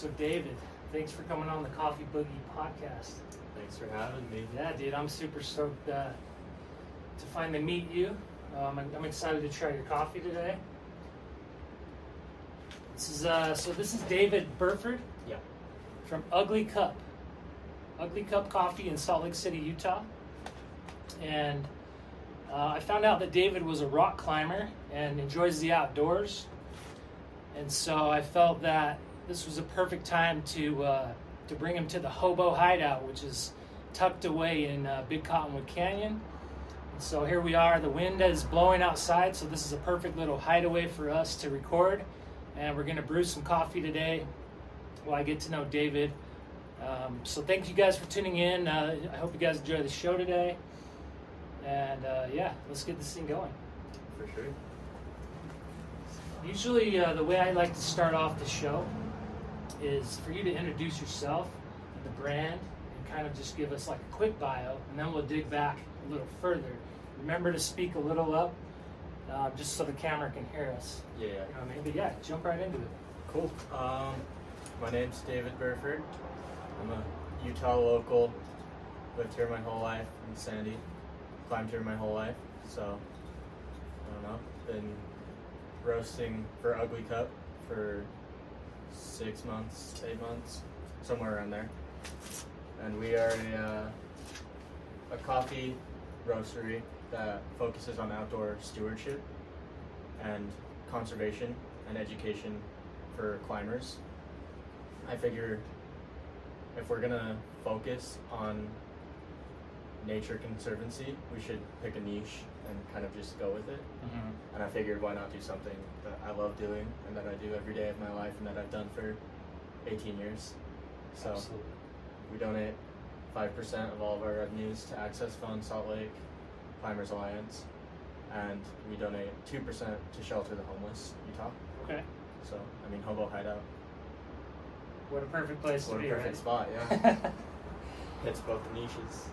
So David, thanks for coming on the Coffee Boogie podcast. Thanks for having me. Yeah, dude, I'm super stoked to finally meet you. I'm excited to try your coffee today. This is David Burford. Yeah. From Ugly Cup Coffee in Salt Lake City, Utah. And I found out that David was a rock climber and enjoys the outdoors. And so I felt that this was a perfect time to bring him to the Hobo Hideout, which is tucked away in Big Cottonwood Canyon. And so here we are. The wind is blowing outside, so this is a perfect little hideaway for us to record. And we're going to brew some coffee today while I get to know David. So thank you guys for tuning in. I hope you guys enjoy the show today. And yeah, let's get this thing going. For sure. Usually the way I like to start off the show is for you to introduce yourself and the brand and kind of just give us like a quick bio, and then we'll dig back a little further. Remember to speak a little up just so the camera can hear us. Yeah. You know what I mean? But yeah, jump right into it. Cool. My name's David Burford. I'm a Utah local. Lived here my whole life in Sandy. Climbed here my whole life. So, I don't know. Been roasting for Ugly Cup for 6 months, 8 months, somewhere around there. And we are a coffee roastery that focuses on outdoor stewardship and conservation and education for climbers. I figure if we're gonna focus on nature conservancy, we should pick a niche and kind of just go with it. Mm-hmm. And I figured, why not do something that I love doing and that I do every day of my life and that I've done for 18 years. So Absolutely. we donate 5% of all of our revenues to Access Fund Salt Lake Climbers Alliance, and we donate 2% to Shelter the Homeless Utah. Okay. So, I mean, Hobo Hideout. What a perfect place What to a be, perfect right? spot, yeah. Hits both the niches.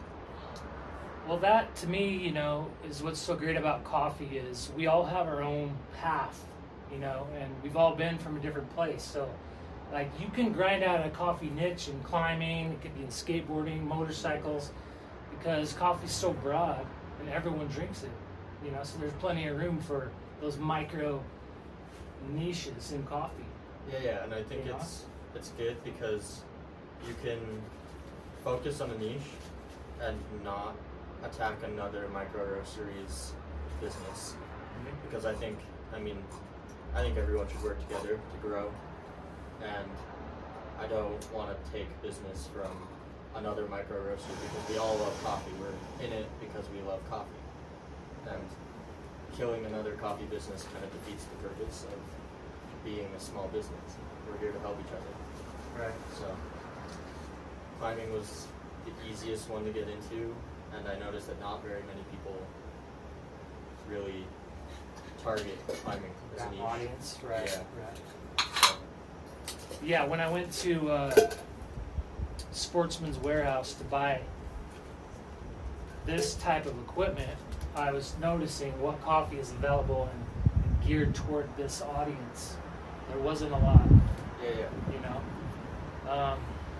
Well, that to me, you know, is what's so great about coffee is we all have our own path, you know, and we've all been from a different place. So, like, you can grind out a coffee niche in climbing, it could be in skateboarding, motorcycles, because coffee's so broad and everyone drinks it, you know, so there's plenty of room for those micro niches in coffee. Yeah, and I think You know? it's good because you can focus on a niche and not attack another micro roastery's business. Because I think everyone should work together to grow, and I don't want to take business from another micro roaster because we all love coffee. We're in it because we love coffee, and killing another coffee business kind of defeats the purpose of being a small business. We're here to help each other. Right. So climbing was the easiest one to get into, and I noticed that not very many people really target climbing as a That niche. audience, right? Yeah. Right. Yeah, when I went to Sportsman's Warehouse to buy this type of equipment, I was noticing what coffee is available and geared toward this audience. There wasn't a lot, Yeah. you know.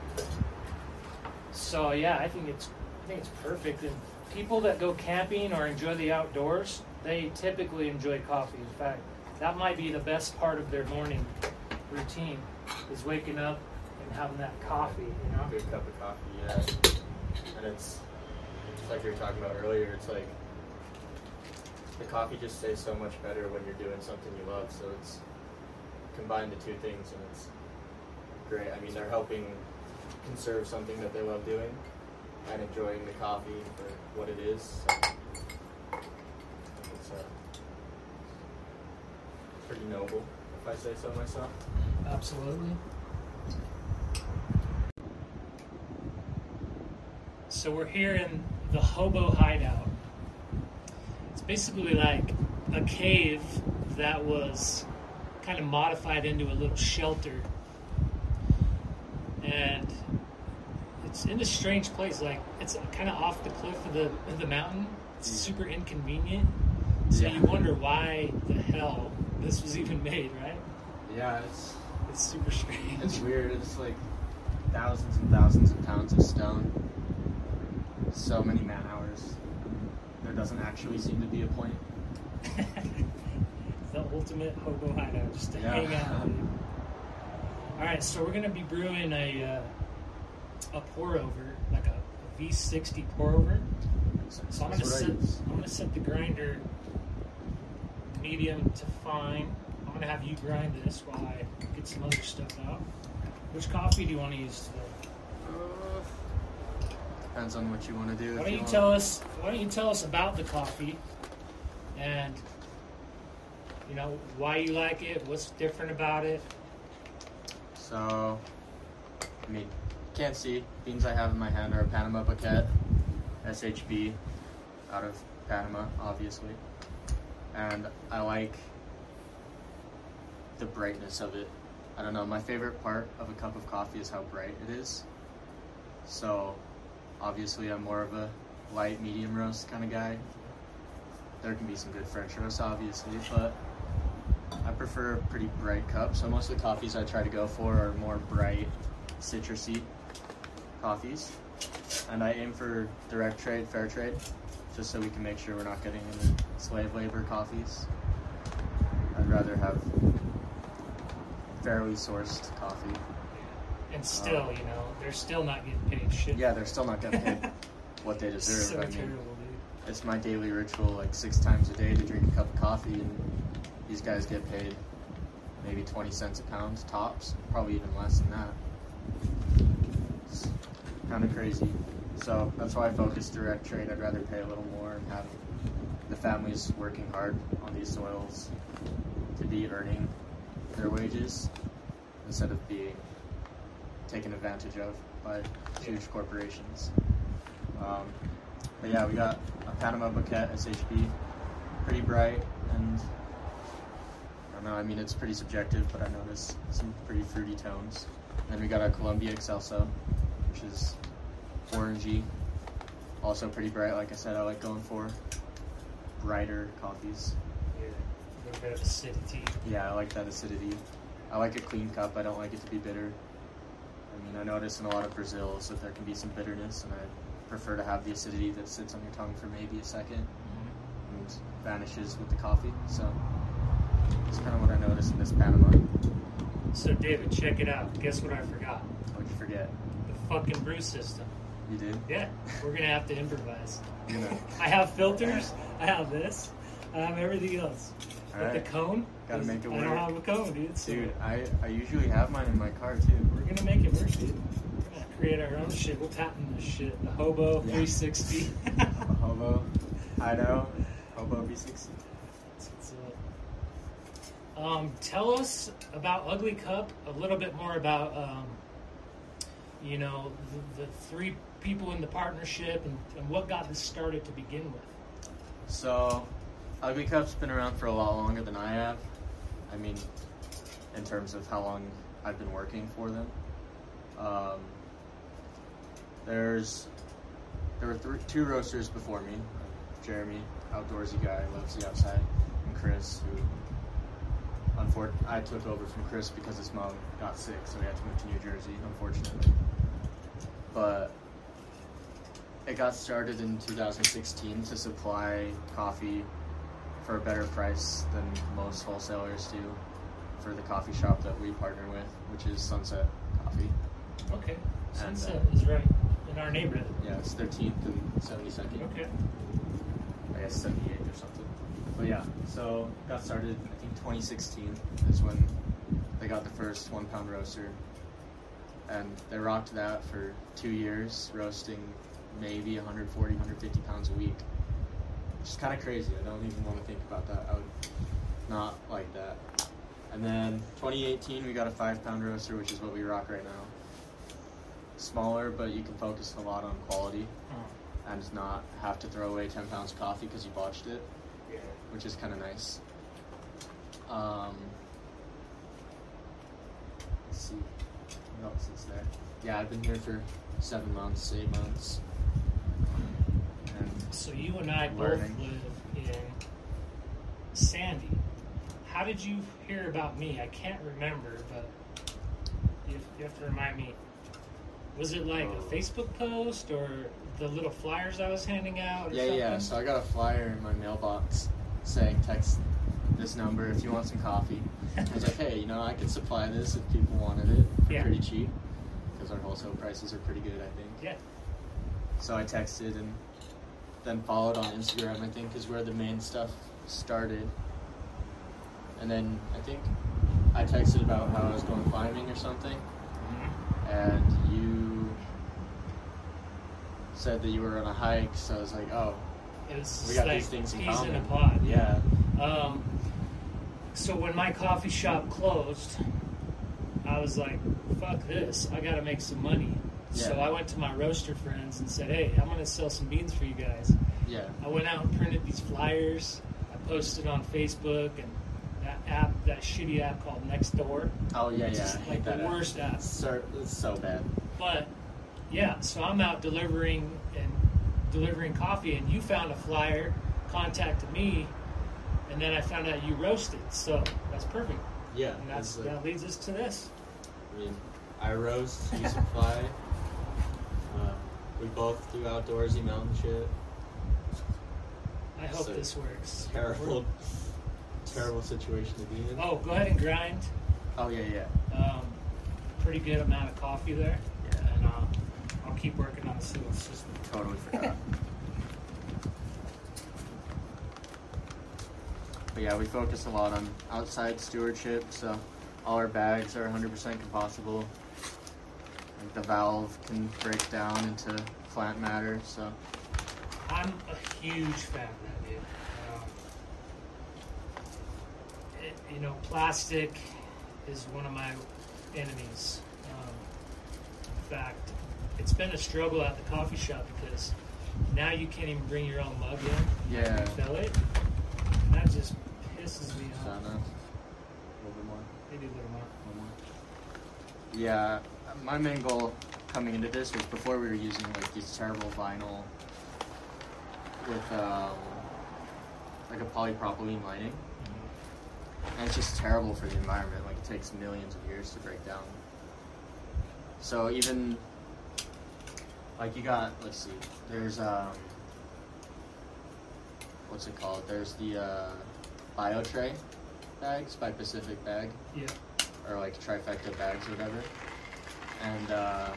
So yeah, I think it's perfect. And people that go camping or enjoy the outdoors, they typically enjoy coffee. In fact, that might be the best part of their morning routine, is waking up and having that coffee, you know. Good cup of coffee, yeah. And it's like you were talking about earlier, it's like the coffee just tastes so much better when you're doing something you love. So it's combined the two things, and it's great. I mean, they're helping conserve something that they love doing and enjoying the coffee for what it is. So it's pretty noble, if I say so myself. Absolutely. So we're here in the Hobo Hideout. It's basically like a cave that was kind of modified into a little shelter. And it's in a strange place, like it's kind of off the cliff of the mountain. It's super inconvenient. So Yeah. you wonder why the hell this was even made, right? Yeah, It's super strange. It's weird. It's like thousands and thousands of pounds of stone. So many man hours. There doesn't actually seem to be a point. The ultimate hobo hideout, just to Yeah. hang out. Dude. All right, so we're gonna be brewing a pour over, like a V60 pour over. So I'm gonna set the grinder medium to fine. I'm gonna have you grind this while I get some other stuff out. Which coffee do you want to use today? Depends on what you want to do. Why don't you tell us about the coffee, and you know why you like it, what's different about it? So, I mean, can't see. Beans I have in my hand are a Panama Paquette SHB out of Panama, obviously. And I like the brightness of it. I don't know, my favorite part of a cup of coffee is how bright it is. So, obviously I'm more of a light, medium roast kind of guy. There can be some good French roasts, obviously, but I prefer a pretty bright cup. So most of the coffees I try to go for are more bright, citrusy coffees. And I aim for direct trade, fair trade, just so we can make sure we're not getting any slave labor coffees. I'd rather have fairly sourced coffee. And still, you know, they're still not getting paid shit. Yeah, they're still not getting paid what they deserve. So I mean, terrible, dude. it's my daily ritual, like 6 times a day to drink a cup of coffee, and these guys get paid maybe 20 cents a pound tops, probably even less than that. It's kind of crazy. So that's why I focus direct trade. I'd rather pay a little more and have the families working hard on these soils to be earning their wages instead of being taken advantage of by huge corporations. But yeah, we got a Panama Paquette SHB, pretty bright, and I don't know, I mean, it's pretty subjective, but I notice some pretty fruity tones. And then we got a Colombia Excelso, which is orangey, also pretty bright. Like I said, I like going for brighter coffees. Yeah, a little bit of acidity. Yeah, I like that acidity. I like a clean cup. I don't like it to be bitter. I mean, I notice in a lot of Brazils that there can be some bitterness, and I prefer to have the acidity that sits on your tongue for maybe a second and vanishes with the coffee. So that's kind of what I noticed in this Panama. So David, check it out. Guess what I forgot? What'd you forget? The fucking brew system. You did? Yeah, we're gonna have to improvise. You know. I have filters. I have this. I have everything else. All But right. the cone. Gotta make it I don't work. have a cone, dude. So Dude, I usually have mine in my car too. we're gonna make it work, dude. We're gonna create our own shit. We'll patent this shit. The Hobo Yeah. 360. A hobo, hideout, hobo V60. That's it. Tell us about Ugly Cup. A little bit more about, you know, the 3 people in the partnership and what got this started to begin with. So, Ugly Cup's been around for a lot longer than I have. I mean, in terms of how long I've been working for them. There were 2 roasters before me. Jeremy, outdoorsy guy, loves the outside, and Chris, who I took over from Chris because his mom got sick, so we had to move to New Jersey, unfortunately. But it got started in 2016 to supply coffee for a better price than most wholesalers do for the coffee shop that we partner with, which is Sunset Coffee. Okay. And, Sunset is right in our neighborhood. Yeah, it's 13th and 72nd. Okay. I guess 78th or something. But yeah, so got started, I think 2016 is when they got the first 1 pound roaster. And they rocked that for 2 years, roasting maybe 140, 150 pounds a week. Which is kind of crazy. I don't even want to think about that. I would not like that. And then 2018, we got a 5 pound roaster, which is what we rock right now. Smaller, but you can focus a lot on quality and not have to throw away 10 pounds of coffee because you botched it, Yeah. which is kind of nice. Let's see. What else is there? Yeah, I've been here for 7 months, 8 months. And So you and I both Learning. live in Sandy. How did you hear about me? I can't remember, but You have to remind me. Was it like a Facebook post or the little flyers I was handing out? Or something? Yeah. So I got a flyer in my mailbox saying text this number if you want some coffee. I was like, hey, I could supply this if people wanted it for pretty cheap because our wholesale prices are pretty good, I think. Yeah. So I texted and then followed on Instagram, I think, is where the main stuff started. And then I think I texted about how I was going climbing or something. Mm-hmm. And you said that you were on a hike, so I was like, oh, we got these things in common. In a pod. Yeah. So when my coffee shop closed, I was like, fuck this, I gotta make some money. Yeah. So I went to my roaster friends and said, hey, I'm gonna sell some beans for you guys. Yeah. I went out and printed these flyers. I posted on Facebook and that shitty app called Nextdoor. Oh yeah, yeah. It's like the worst app. It's so bad. But yeah, so I'm out delivering coffee, and you found a flyer, contacted me, and then I found out you roasted. So that's perfect. Yeah, and that leads us to this. I mean, I roast, you supply. We both do outdoorsy mountain shit. I hope this works. Terrible situation to be in. Oh, go ahead and grind. Oh yeah. Pretty good amount of coffee there. Yeah. And I'll keep working on this little system. Totally forgot. But yeah, we focus a lot on outside stewardship, so all our bags are 100% compostable. Like the valve can break down into plant matter, so. I'm a huge fan of that, dude. Plastic is one of my enemies. In fact, it's been a struggle at the coffee shop because now you can't even bring your own mug in. Yeah. And fill it. And that just pisses me off. A little bit more. Maybe a little more. Yeah, my main goal coming into this was before we were using like these terrible vinyl with like a polypropylene lining. And it's just terrible for the environment. Like, it takes millions of years to break down. So even, like, you got, let's see, there's, what's it called? There's the BioTray bags by Pacific Bag. Yeah. Or, like, Trifecta bags or whatever. And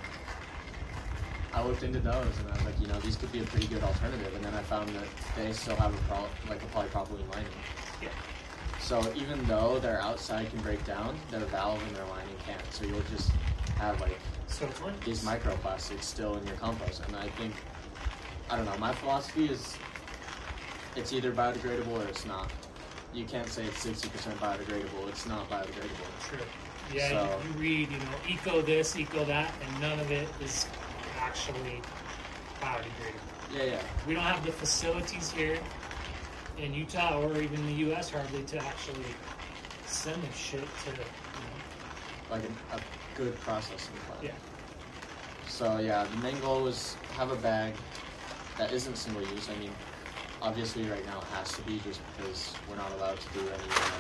I looked into those, and I was like, these could be a pretty good alternative. And then I found that they still have a polypropylene lining. Yeah. So even though their outside can break down, their valve and their lining can't. So you'll just have these microplastics still in your compost. And I don't know, my philosophy is it's either biodegradable or it's not. You can't say it's 60% biodegradable. It's not biodegradable. True. Yeah, so, you read, eco this, eco that, and none of it is actually biodegradable. Yeah. We don't have the facilities here in Utah or even the U.S. hardly to actually send this shit to, like a good processing plant. Yeah. So yeah, the main goal was have a bag that isn't single use. I mean, obviously right now it has to be just because we're not allowed to do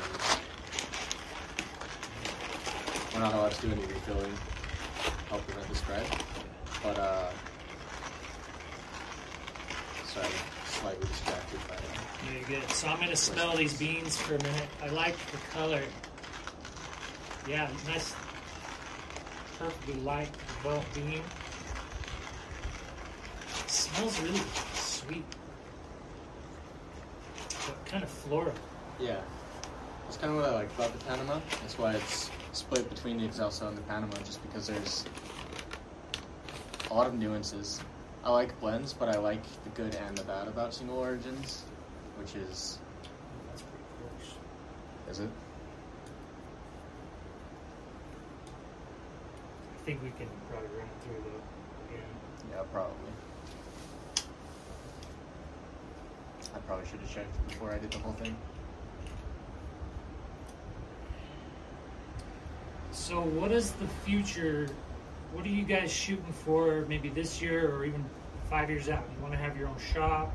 any refilling, help prevent the spread. But sorry, slightly distracted by that. Very good. So I'm gonna smell these beans for a minute. I like the color. Yeah, nice, perfectly light developed bean. It smells really sweet, but kind of floral. Yeah, that's kind of what I like about the Panama. That's why it's split between the Excelso and the Panama, just because there's a lot of nuances. I like blends, but I like the good and the bad about single origins, which is... That's pretty cool. Is it? I think we can probably run it through though. Yeah, probably. I probably should have checked before I did the whole thing. So what is the future? What are you guys shooting for maybe this year or even 5 years out? Do you want to have your own shop?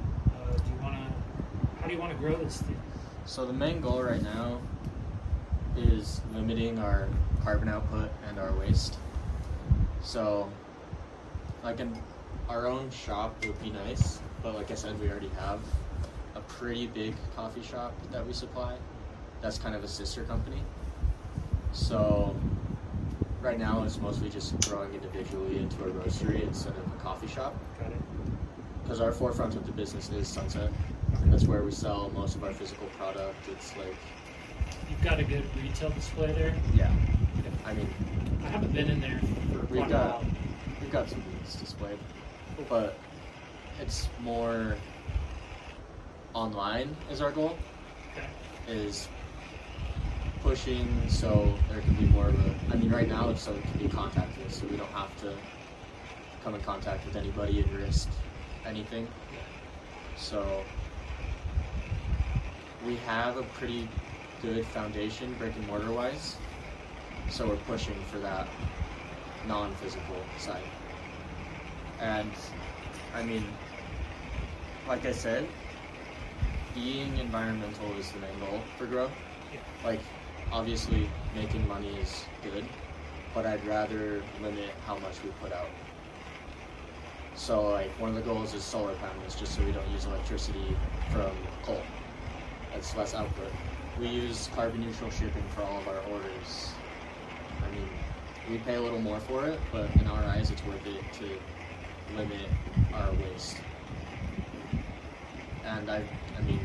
How do you want to grow this thing? So the main goal right now is limiting our carbon output and our waste. So, like our own shop would be nice, but like I said, we already have a pretty big coffee shop that we supply. That's kind of a sister company. So right now it's mostly just growing individually into a roastery instead of a coffee shop. Got it. Because our forefront of the business is Sunset, and that's where we sell most of our physical product. It's like, You've got a good retail display there. yeah, I mean, I haven't been in there for quite a while. we've got some booths displayed, but it's more online is our goal. Okay. Is pushing so there can be more of a, I mean right now it's so it can be contactless, so we don't have to come in contact with anybody and risk anything. So we have a pretty good foundation brick and mortar wise, so we're pushing for that non-physical side. And I mean, like I said, being environmental is the main goal for growth. Like, obviously making money is good, but I'd rather limit how much we put out. So like one of the goals is solar panels, just so we don't use electricity from coal. That's less output. We use carbon neutral shipping for all of our orders. I mean, we pay a little more for it, but in our eyes it's worth it to limit our waste. And I mean,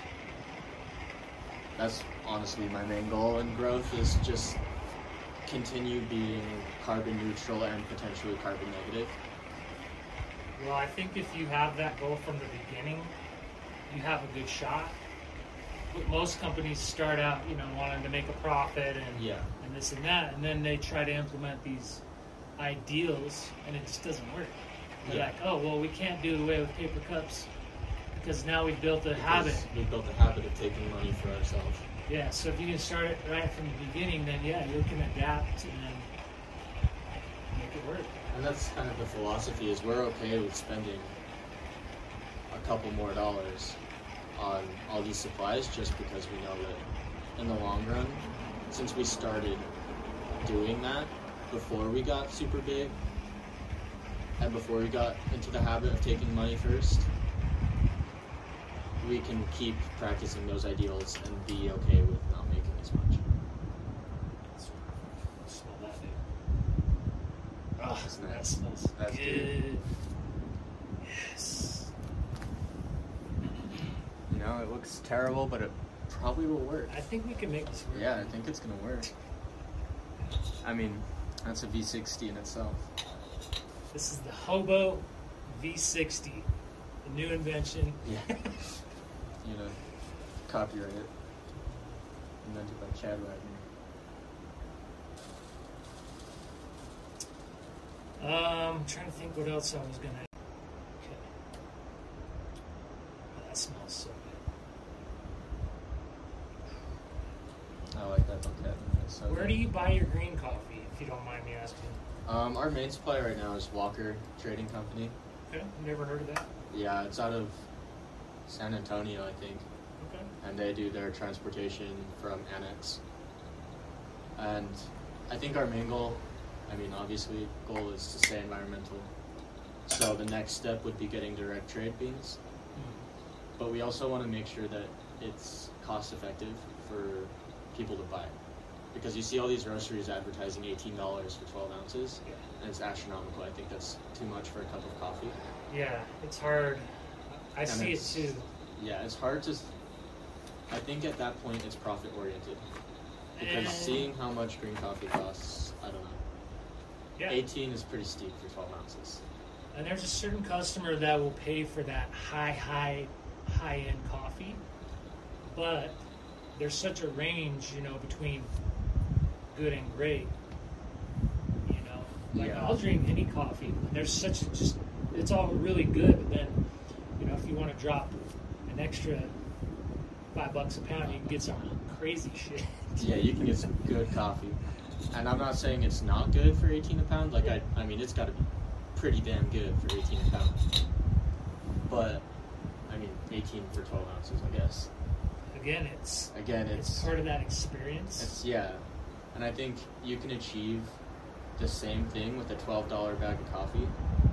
that's honestly my main goal in growth, is just continue being carbon neutral and potentially carbon negative. Well, I think if you have that goal from the beginning, you have a good shot. But most companies start out, wanting to make a profit and this and that, and then they try to implement these ideals, and it just doesn't work. They're like, oh, well, we can't do away with paper cups because now we've built a habit. We've built a habit of taking money for ourselves. Yeah, so if you can start it right from the beginning, then you can adapt and then make it work. And that's kind of the philosophy, is we're okay with spending a couple more dollars on all these supplies just because we know that in the long run, since we started doing that before we got super big and before we got into the habit of taking money first, we can keep practicing those ideals and be okay with not making as much. Smell that, dude. Oh, That's nice. that smells That's good. good. Yes. It looks terrible, but it probably will work. I think we can make this work. Yeah, I think it's gonna work. I mean, that's a V60 in itself. This is the Hobo V60, the new invention. Yeah. Copyright it. Invented by Chad Wagner. Trying to think what else I was gonna. Okay. Oh, that smells so good. I like that bouquet. So Where do you buy your green coffee, if you don't mind me asking? Our main supplier right now is Walker Trading Company. Okay, never heard of that. Yeah, it's out of San Antonio, I think. Okay. And they do their transportation from Annex. And I think our main goal, obviously, goal is to stay environmental. So the next step would be getting direct trade beans. But we also want to make sure that it's cost effective for people to buy. Because you see all these roasteries advertising $18 for 12 ounces, and it's astronomical. I think that's too much for a cup of coffee. Yeah, it's hard. I see it too. Yeah, it's hard to... I think at that point it's profit oriented. Because seeing how much green coffee costs, I don't know. Yeah. 18 is pretty steep for 12 ounces. And there's a certain customer that will pay for that high-end coffee, but there's such a range, between good and great. I'll drink any coffee, and there's such it's all really good, but then, if you want to drop an extra $5 a pound, you can get some crazy shit. Yeah, you can get some good coffee. And I'm not saying it's not good for 18 a pound. It's got to be pretty damn good for 18 a pound. But, 18 for 12 ounces, I guess. Again, it's it's part of that experience. And I think you can achieve the same thing with a $12 bag of coffee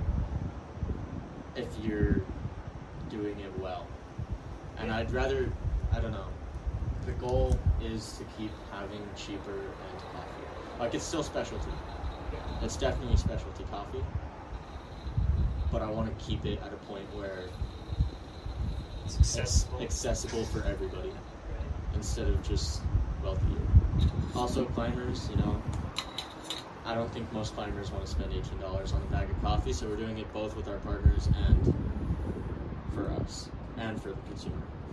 if you're doing it well. And I'd rather, I don't know, the goal is to keep having cheaper and coffee. Like, it's still specialty. It's definitely specialty coffee. But I want to keep it at a point where It's accessible for everybody instead of just wealthier. Also, climbers, I don't think most climbers want to spend $18 on a bag of coffee, so we're doing it both with our partners and for us and for the consumer.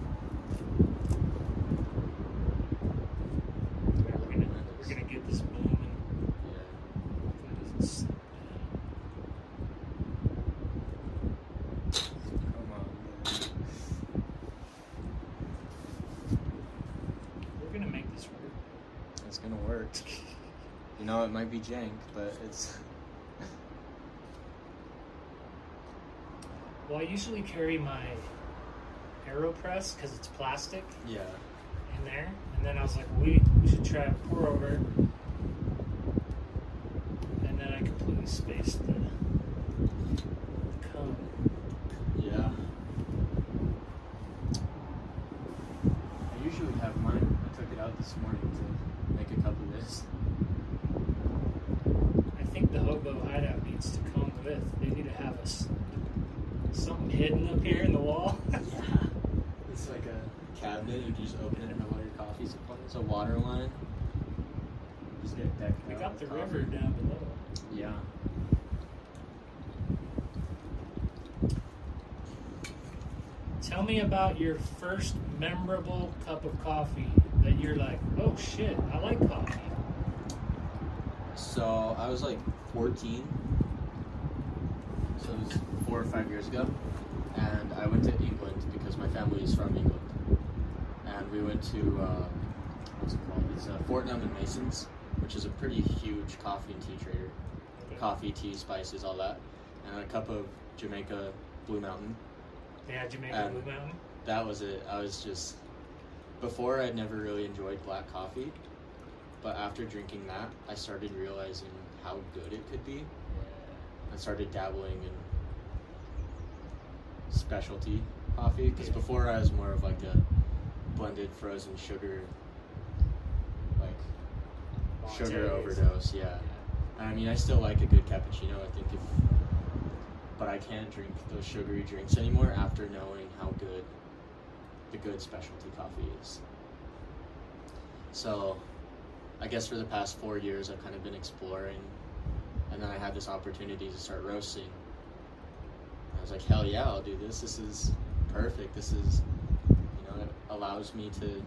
We're gonna get this booming. Yeah. Come on, man. We're gonna make this work. It's gonna work. It might be jank, but it's... Well, I usually carry my AeroPress because it's plastic Yeah. in there, and then I was like, we should try a pour over, and then I completely spaced the cone. Yeah. I usually have mine. I took it out this morning to make a cup of this. I think the hobo hideout needs to come with. They need to have something hidden up here in the wall. Yeah. It's like a cabinet. You just open it and all your coffee's up on it. It's a water line. Just get decked We out got the with river coffee. down below. Yeah. Tell me about your first memorable cup of coffee that you're like, oh shit, I like coffee. So I was like 14. So it was 4 or 5 years ago. And I went to England because my family is from England. And we went to, what's it called? It's Fortnum and Mason's, which is a pretty huge coffee and tea trader. Okay. Coffee, tea, spices, all that. And a cup of Jamaica Blue Mountain. Yeah, Jamaica Blue Mountain. That was it. I was just, before I'd never really enjoyed black coffee. But after drinking that, I started realizing how good it could be. I started dabbling in specialty coffee because before I was more of like a blended frozen sugar, like sugar overdose. Yeah. And I mean, I still like a good cappuccino. I think but I can't drink those sugary drinks anymore after knowing how good the good specialty coffee is. So, I guess for the past 4 years, I've kind of been exploring, and then I had this opportunity to start roasting. I was like, hell yeah, I'll do this. This is perfect. This is, it allows me to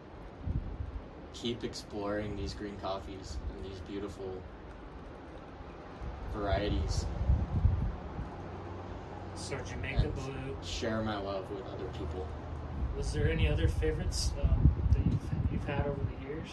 keep exploring these green coffees and these beautiful varieties. So Jamaica And Blue. share my love with other people. Was there any other favorites that you've had over the years?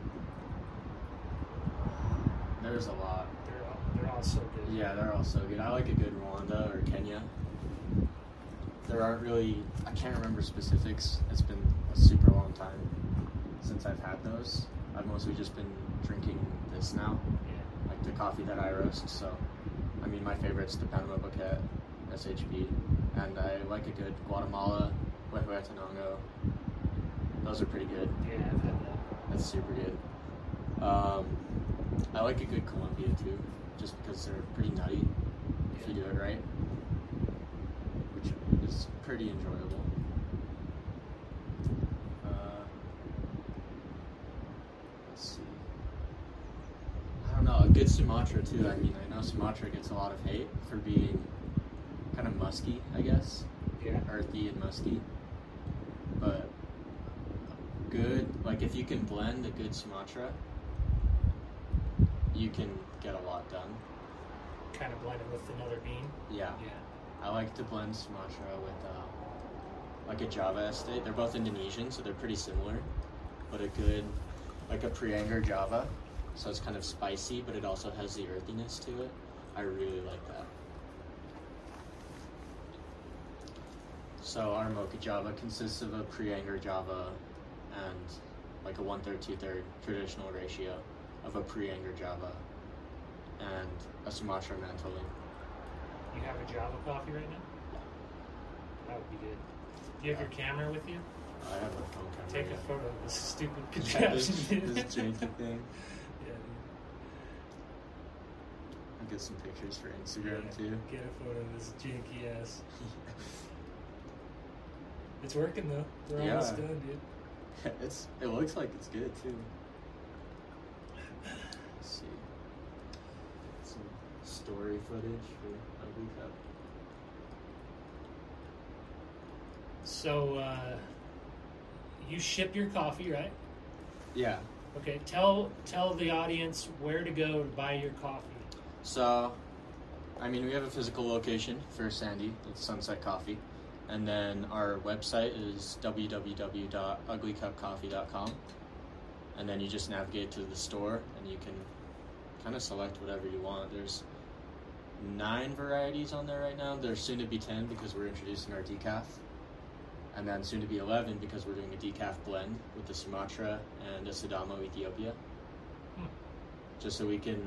There's a lot. They're all so good. Yeah, they're all so good. I like a good Rwanda or Kenya. There aren't really, I can't remember specifics. It's been a super long time since I've had those. I've mostly just been drinking this now, Yeah. like the coffee that I roast. So, I mean, my favorite's the Panama Bouquet SHB, and I like a good Guatemala, Huehuetenango. Those are pretty good. Yeah, I've had that. That's super good. I like a good Colombia too, just because they're pretty nutty if you do it right, which is pretty enjoyable. Let's see. I don't know, a good Sumatra too. I mean, I know Sumatra gets a lot of hate for being kind of musky, I guess. Yeah. Earthy and musky. But good, like if you can blend a good Sumatra, you can get a lot done. Kind of blended with another bean. Yeah. Yeah. I like to blend Sumatra with like a Java estate. They're both Indonesian, so they're pretty similar. But a good, like a Prianger Java, so it's kind of spicy, but it also has the earthiness to it. I really like that. So our Mocha Java consists of a Prianger Java and like a 1/3, 2/3 traditional ratio of a pre-Anger Java and a Sumatra Mantolin. You have a Java coffee right now? That would be good. Do you have your camera with you? I have a phone camera. Take a photo of this stupid this contraption. this janky thing. Yeah, I'll get some pictures for Instagram yeah, too. get a photo of this janky ass. It's working though. We're Yeah. almost done, dude. It looks like it's good too. Let's see. Some story footage for Ugly Cup. So, you ship your coffee, right? Yeah. Okay, tell the audience where to go to buy your coffee. So, I mean, we have a physical location for Sandy. It's Sunset Coffee. And then our website is www.uglycupcoffee.com. And then you just navigate to the store and you can kind of select whatever you want. There's 9 varieties on there right now. There's soon to be 10 because we're introducing our decaf. And then soon to be 11 because we're doing a decaf blend with the Sumatra and a Sidamo Ethiopia. Just so we can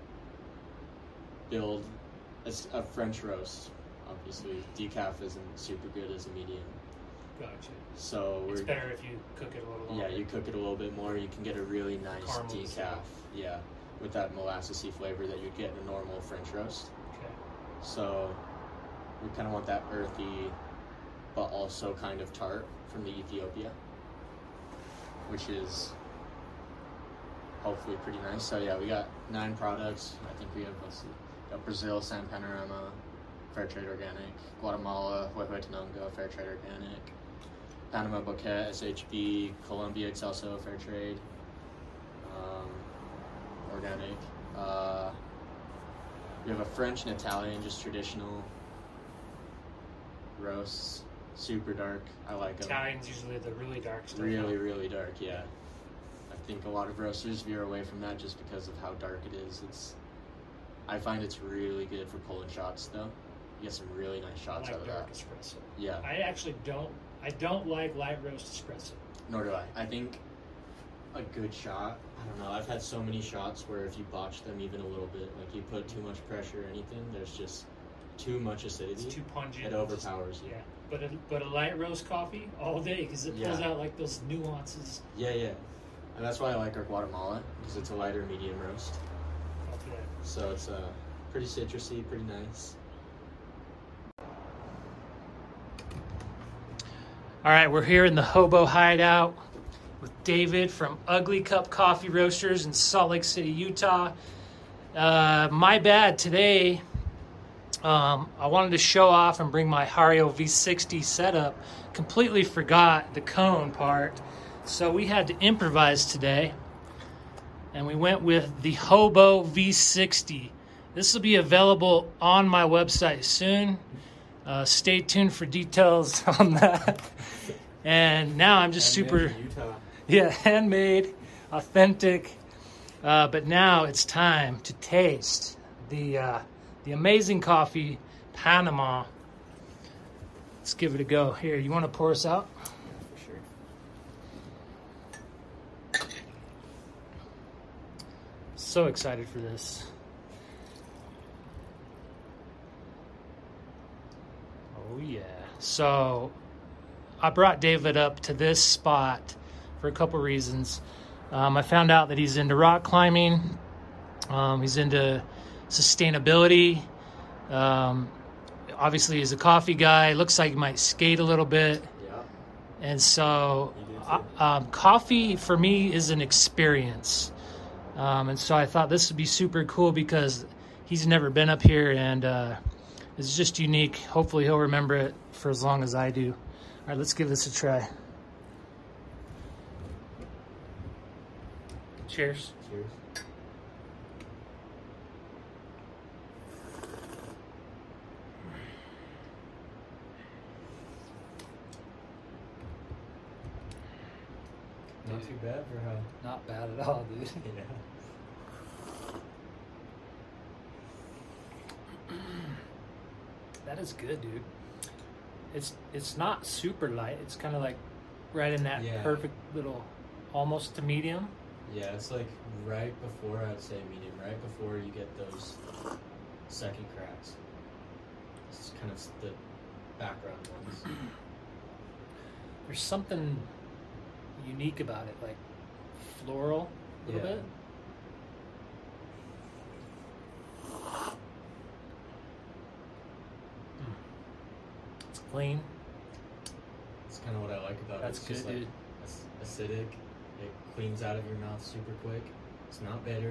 build a French roast. Obviously, decaf isn't super good as a medium. Gotcha. So It's better if you cook it a little longer. Yeah, you cook it a little bit more. You can get a really nice Caramel decaf. syrup. Yeah, with that molassesy flavor that you'd get in a normal French roast. Okay. So we kind of want that earthy, but also kind of tart from the Ethiopia, which is hopefully pretty nice. So yeah, we got 9 products. I think we have, let's see, got Brazil, San Panorama, Fairtrade Organic, Guatemala, Huehuetenango, Fairtrade Organic, Panama Bouquet, SHB, Colombia, Excelso, Fairtrade, Organic. We have a French and Italian, just traditional roasts, super dark. I like them. Italian's usually the really dark stuff. Really, really dark, yeah. I think a lot of roasters veer away from that just because of how dark it is. I find it's really good for pulling shots, though. You get some really nice shots I out like of dark that. espresso. Yeah. I actually don't. I don't like light roast espresso. Nor do I. I think a good shot, I don't know, I've had so many shots where if you botch them even a little bit, like you put too much pressure or anything, there's just too much acidity. It's too pungent. It overpowers you. Yeah. But a light roast coffee all day because it pulls out like those nuances. Yeah, yeah. And that's why I like our Guatemala, because it's a lighter medium roast. Okay. So it's pretty citrusy, pretty nice. All right, we're here in the Hobo Hideout with David from Ugly Cup Coffee Roasters in Salt Lake City, Utah. My bad today. I wanted to show off and bring my Hario V60 setup. Completely forgot the cone part. So we had to improvise today. And we went with the Hobo V60. This will be available on my website soon. Stay tuned for details on that. And now I'm just super, handmade, authentic. But now it's time to taste the amazing coffee, Panama. Let's give it a go. Here, you want to pour us out? For sure. So excited for this. Oh yeah. So I brought David up to this spot for a couple reasons. I found out that he's into rock climbing. He's into sustainability. Obviously, he's a coffee guy. Looks like he might skate a little bit. Yeah. And so coffee for me is an experience. And so I thought this would be super cool because he's never been up here and it's just unique. Hopefully he'll remember it for as long as I do. All right, let's give this a try. Cheers. Cheers. Not too bad for how. Not bad at all, dude. Yeah. That is good, dude. It's not super light. It's kind of like right in that perfect little, almost to medium. Yeah, it's like right before, I'd say medium, right before you get those second cracks. It's kind of the background ones. There's something unique about it, like floral a little bit. It's clean. That's kind of what I like about That's it. It's good, just like dude. acidic. It cleans out of your mouth super quick. It's not bitter.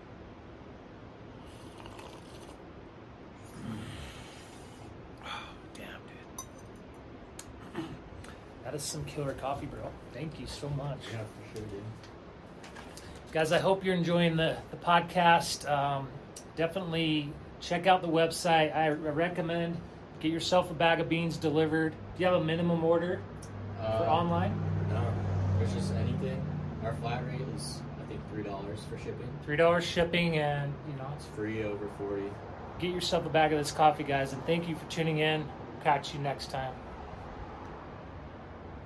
Damn, dude. That is some killer coffee, bro. Thank you so much. Yeah, for sure, dude. Guys, I hope you're enjoying the podcast. Definitely check out the website. I recommend get yourself a bag of beans delivered. Do you have a minimum order for online? No, there's just anything. Our flat rate is, I think, $3 for shipping. $3 shipping, and It's free over 40. get yourself a bag of this coffee, guys. And thank you for tuning in. Catch you next time.